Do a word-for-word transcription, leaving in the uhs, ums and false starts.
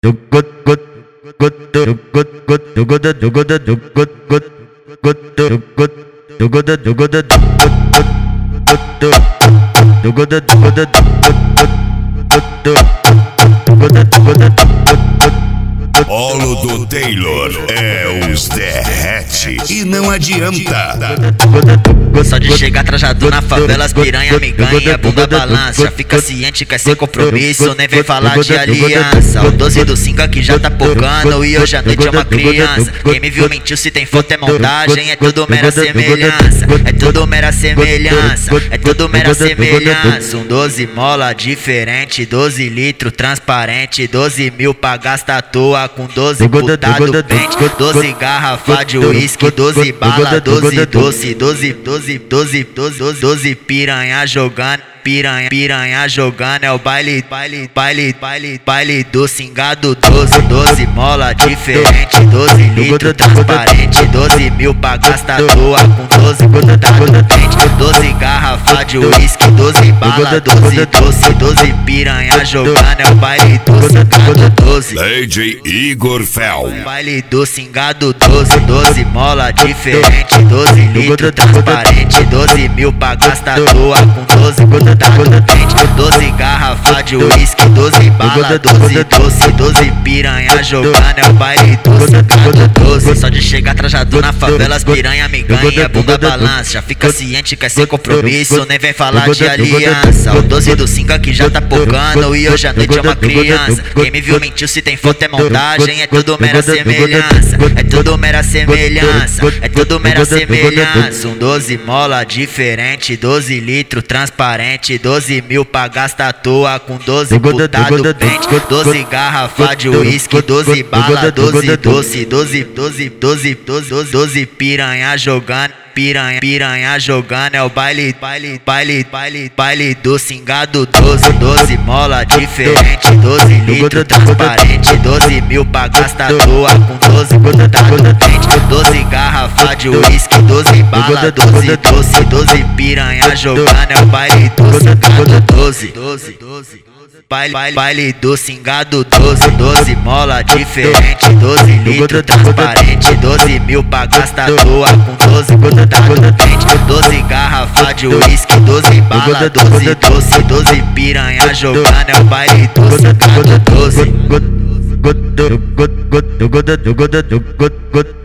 Polo do Taylor é os derrete e não adianta. Só de chegar trajado na favela, as piranha me ganha, bunda balança. Já fica ciente que é sem compromisso, nem vem falar de aliança. O doze do cinco aqui já tá pocando e hoje à noite é uma criança. Quem me viu mentiu, se tem foto é montagem, é tudo mera semelhança. É tudo mera semelhança, é tudo mera semelhança. Um doze mola diferente, doze litro transparente, doze mil pra gastar à toa com doze putado pente, doze garrafa de uísque, doze bala, doze doce, doze, doze, doze, doze, doze piranha jogando. Piranha, piranha jogando, é o baile, baile, baile, baile, baile do cingado. Doze, doze mola diferente, doze litro transparente, doze mil pra gastar à toa com doze putado pente, doze garrafa de uísque, doze bala, doze doce, doze piranha jogando, é o baile do cingado. Doze D J Igor Fel. Baile do cingado. Doze, doze mola diferente, doze litro transparente, doze mil pra gastar à toa com doze putado pente, doze garrafa de uísque, doze bala, doze doce, doze piranha jogando, é o baile do cingado. Doze, só de chegar trajado na favela, as piranha me ganha, bunda balança. Já fica ciente que é sem compromisso, nem vem falar de aliança. O doze do cinco aqui já tá pocando e hoje à noite é uma criança. Quem me viu mentiu, se tem foto é montagem, é tudo mera semelhança. É tudo mera semelhança, é tudo mera semelhança. Um doze mola diferente, doze litro transparente, doze mil pra gastar à toa com doze putado pente, doze garrafa de uísque, doze bala, doze doce, doze, doze, doze, doze, doze piranha jogando. Piranha, piranha jogando, é o baile, baile, baile, baile, baile do cingado. Doze, doze mola diferente, doze litro transparente, doze mil pra gastar à toa com doze putado pente, doze garrafa de uísque, doze bala, doze doce, doze piranha jogando, é o baile do cingado. Doze, doze, doze. Baile, baile, baile do cingado. Doze, doze mola diferente, doze litro transparente, doze mil pra gastar à toa com doze putado pente, doze garrafa de uísque, doze bala, doze doce, doze piranha jogando, é o baile do cingado. Doze.